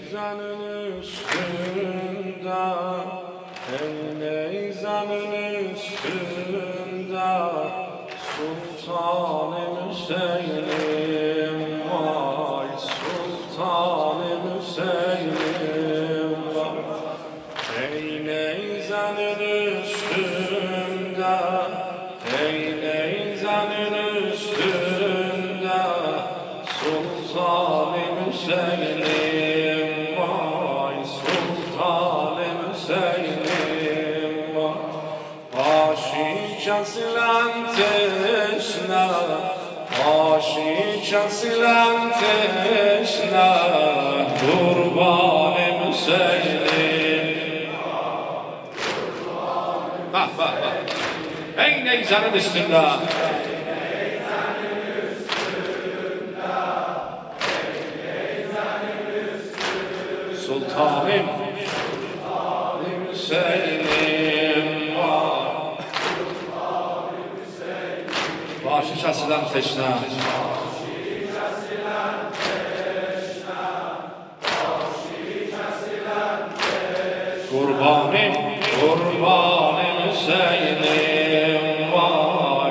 neyzanın üstünde, ey neyzanın üstünde, Sultan-ı Hüseyin'im vay, Sultan-ı Hüseyin'im vay. Ey neyzanın üstünde, ey neyzanın üstünde, Sultan-ı Hüseyin'im vay, Sultan-ı Hüseyin'im vay. Başı kesilen teşne, başı kesilen teşne, Kurban-ı Hüseyin'im. Bak bak bak. Ey neyzanın üstünde, Sultanım Hüseyin'im var. Başı kesilen teşne, Kurbanım, kurbanım Hüseyin'im vay.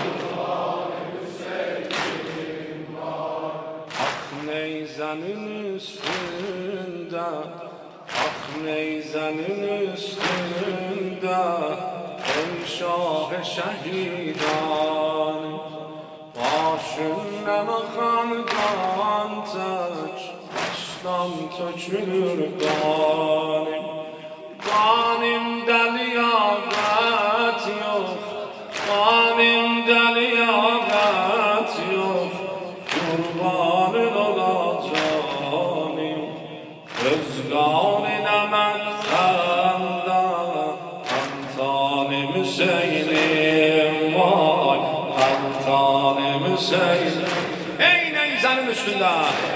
Ak neyzanın üstünde, ak neyzanın üstünde, ey şah-ı şehidan, başından akan kan tek, baştan tökülür kanım. Kanımda liyakat yok, kanımda liyakat yok, kurbanın olacağım. Öz kanına məktəndə, Həmtanım Hüseyin'im vay, Həmtanım Hüseyin'im. Ey neyzanın üstünde,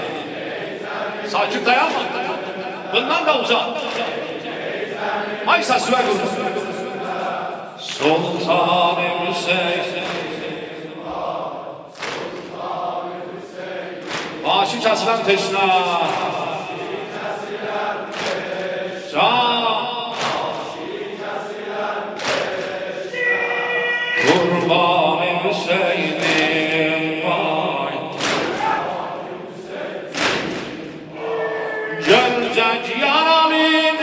sakin dayanma, bundan da uzak. Maysa süver durur. Sultan-ı Hüseyin, başı kesilen teşne, can, Kurban-ı Hüseyin'im vay. Görecek yaralın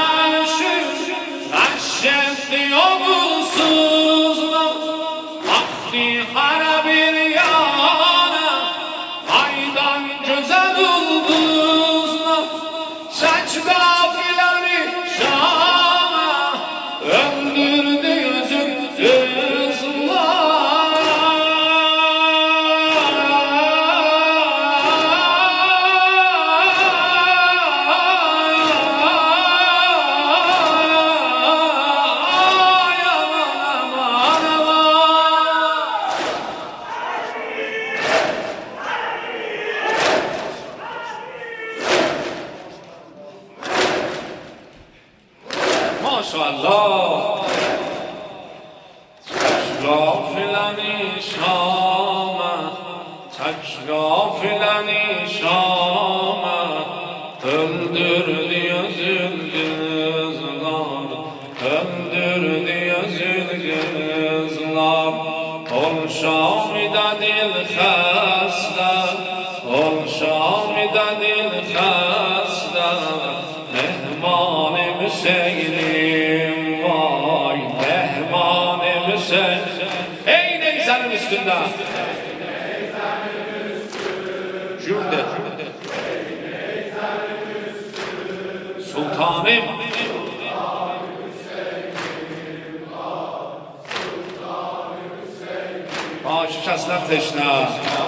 şefli oğulsuzlar, akli hara bir yana, aydan güzel ulduzlar, saç kafileri Şam'a öldürdü yüzüm kızlar. Maşallah, tek gafileni Şam'a, tek gafileni Şam'a, öldürdü yüzül kızlar, öldürdü yüzül kızlar. Ol Şam'da dil xəstə, ol Şam'da dil xəstə, Mehman-ı Hüseyin'im vay, Mehman-ı Hüseyin. Ey neyzanın üstünde, cümle, Sultanım, başı kesilen teşne,